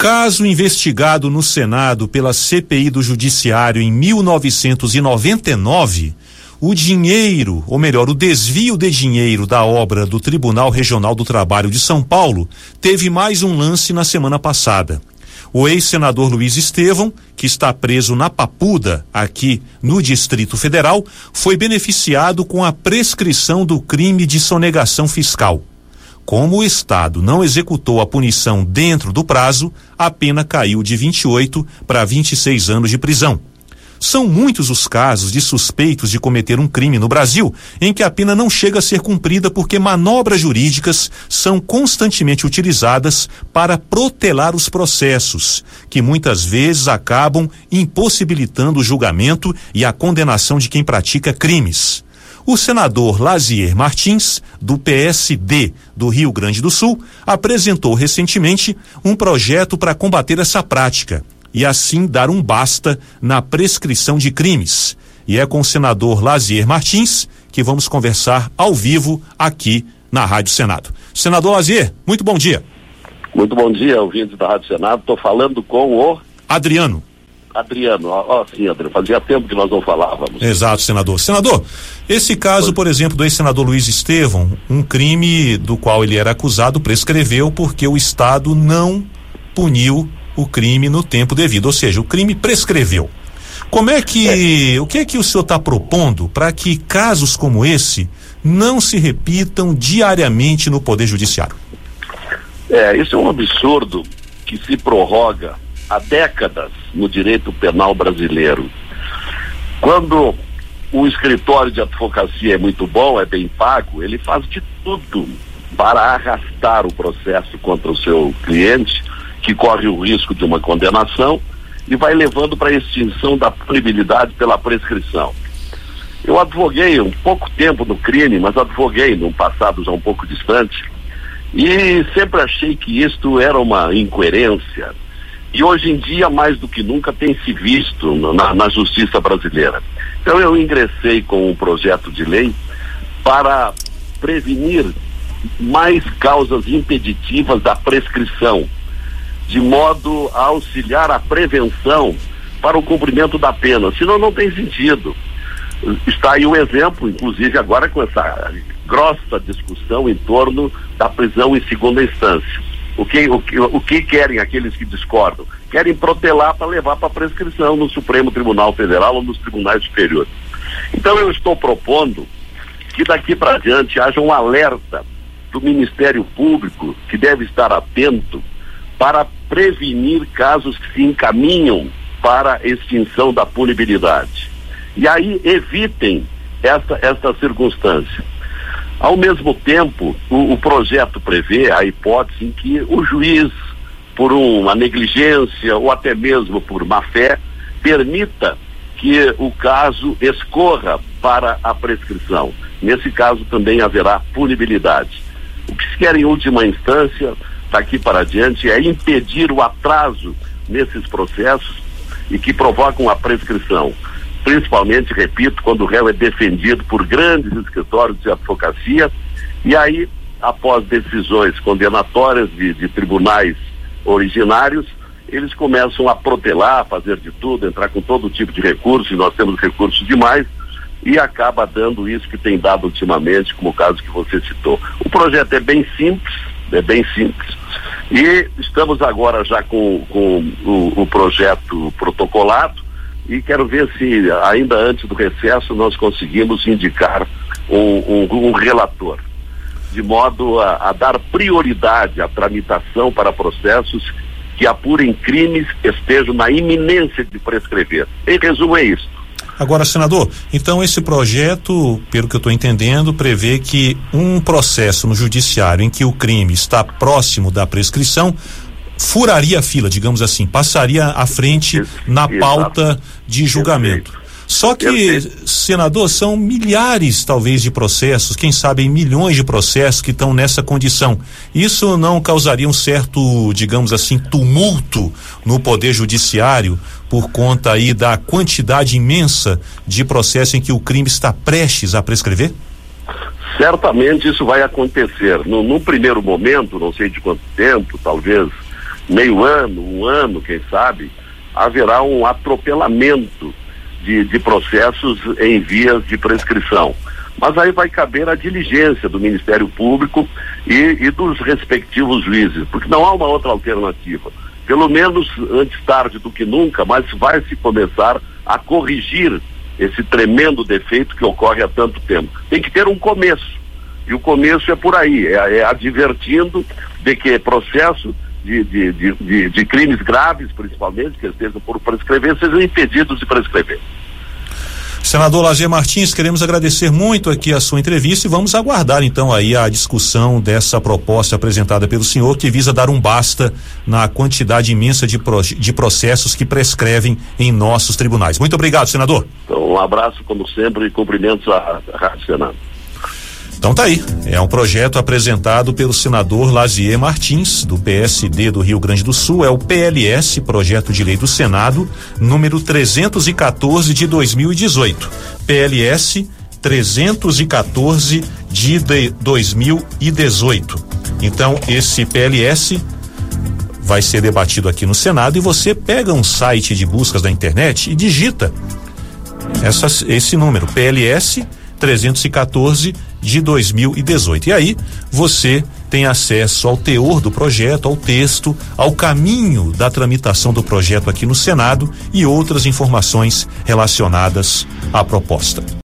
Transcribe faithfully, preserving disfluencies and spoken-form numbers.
caso investigado no Senado pela C P I do Judiciário em mil novecentos e noventa e nove, o dinheiro, ou melhor, o desvio de dinheiro da obra do Tribunal Regional do Trabalho de São Paulo teve mais um lance na semana passada. O ex-senador Luiz Estevão, que está preso na Papuda, aqui no Distrito Federal, foi beneficiado com a prescrição do crime de sonegação fiscal. Como o Estado não executou a punição dentro do prazo, a pena caiu de vinte e oito para vinte e seis anos de prisão. São muitos os casos de suspeitos de cometer um crime no Brasil em que a pena não chega a ser cumprida porque manobras jurídicas são constantemente utilizadas para protelar os processos, que muitas vezes acabam impossibilitando o julgamento e a condenação de quem pratica crimes. O senador Lazier Martins, do P S D do Rio Grande do Sul, apresentou recentemente um projeto para combater essa prática e assim dar um basta na prescrição de crimes. E é com o senador Lazier Martins que vamos conversar ao vivo aqui na Rádio Senado. Senador Lazier, muito bom dia. Muito bom dia, ouvintes da Rádio Senado. Estou falando com o... Adriano. Adriano, ó, ó, sim, Adriano, fazia tempo que nós não falávamos. Exato, senador. Senador, esse caso, por exemplo, do ex-senador Luiz Estevão, um crime do qual ele era acusado, prescreveu porque o Estado não puniu o crime no tempo devido, ou seja, o crime prescreveu. Como é que, é. o que é que o senhor está propondo para que casos como esse não se repitam diariamente no Poder Judiciário? É, isso é um absurdo que se prorroga há décadas no direito penal brasileiro. Quando o escritório de advocacia é muito bom, é bem pago, ele faz de tudo para arrastar o processo contra o seu cliente, que corre o risco de uma condenação, e vai levando para a extinção da punibilidade pela prescrição. Eu advoguei um pouco tempo no crime, mas advoguei num passado já um pouco distante, e sempre achei que isto era uma incoerência. E hoje em dia, mais do que nunca, tem se visto na, na justiça brasileira. Então eu ingressei com um projeto de lei para prevenir mais causas impeditivas da prescrição, de modo a auxiliar a prevenção para o cumprimento da pena. Senão não tem sentido. Está aí um exemplo, inclusive agora com essa grossa discussão em torno da prisão em segunda instância. O que, o, que, o que querem aqueles que discordam? Querem protelar para levar para prescrição no Supremo Tribunal Federal ou nos tribunais superiores. Então eu estou propondo que daqui para diante haja um alerta do Ministério Público, que deve estar atento para prevenir casos que se encaminham para a extinção da punibilidade. E aí evitem essa, essa circunstância. Ao mesmo tempo, o, o projeto prevê a hipótese em que o juiz, por uma negligência ou até mesmo por má-fé, permita que o caso escorra para a prescrição. Nesse caso também haverá punibilidade. O que se quer em última instância, daqui para adiante, é impedir o atraso nesses processos e que provocam a prescrição. Principalmente, repito, quando o réu é defendido por grandes escritórios de advocacia, e aí, após decisões condenatórias de, de tribunais originários, eles começam a protelar, a fazer de tudo, entrar com todo tipo de recurso, e nós temos recursos demais, e acaba dando isso que tem dado ultimamente, como o caso que você citou. O projeto é bem simples, é bem simples, e estamos agora já com, com o, o projeto protocolado, e quero ver se ainda antes do recesso nós conseguimos indicar um, um, um relator, de modo a, a dar prioridade à tramitação para processos que apurem crimes que estejam na iminência de prescrever. Em resumo, é isso. Agora, senador, então esse projeto, pelo que eu estou entendendo, prevê que um processo no judiciário em que o crime está próximo da prescrição furaria a fila, digamos assim, passaria à frente isso, na exato. pauta de julgamento. Perfeito. Só que, Perfeito. senador, são milhares, talvez, de processos, quem sabe milhões de processos que estão nessa condição. Isso não causaria um certo, digamos assim, tumulto no Poder Judiciário por conta aí da quantidade imensa de processos em que o crime está prestes a prescrever? Certamente isso vai acontecer. No, no primeiro momento, não sei de quanto tempo, talvez meio ano, um ano, quem sabe, haverá um atropelamento de, de processos em vias de prescrição. Mas aí vai caber a diligência do Ministério Público e, e dos respectivos juízes, porque não há uma outra alternativa. Pelo menos antes tarde do que nunca, mas vai se começar a corrigir esse tremendo defeito que ocorre há tanto tempo. Tem que ter um começo, e o começo é por aí, é, é advertindo de que processo de, de, de, de, de crimes graves, principalmente, que estejam por prescrever, sejam impedidos de prescrever. Senador Lazier Martins, queremos agradecer muito aqui a sua entrevista e vamos aguardar então aí a discussão dessa proposta apresentada pelo senhor, que visa dar um basta na quantidade imensa de, pro, de processos que prescrevem em nossos tribunais. Muito obrigado, senador. Então, um abraço, como sempre, e cumprimentos à, à Rádio Senado. Então tá aí, é um projeto apresentado pelo senador Lazier Martins, do P S D do Rio Grande do Sul, é o P L S, Projeto de Lei do Senado, número trezentos e quatorze de dois mil e dezoito. P L S trezentos e quatorze de dois mil e dezoito. Então, esse P L S vai ser debatido aqui no Senado e você pega um site de buscas da internet e digita essa, esse número, P L S trezentos e quatorze de dois mil e dezoito. E aí você tem acesso ao teor do projeto, ao texto, ao caminho da tramitação do projeto aqui no Senado e outras informações relacionadas à proposta.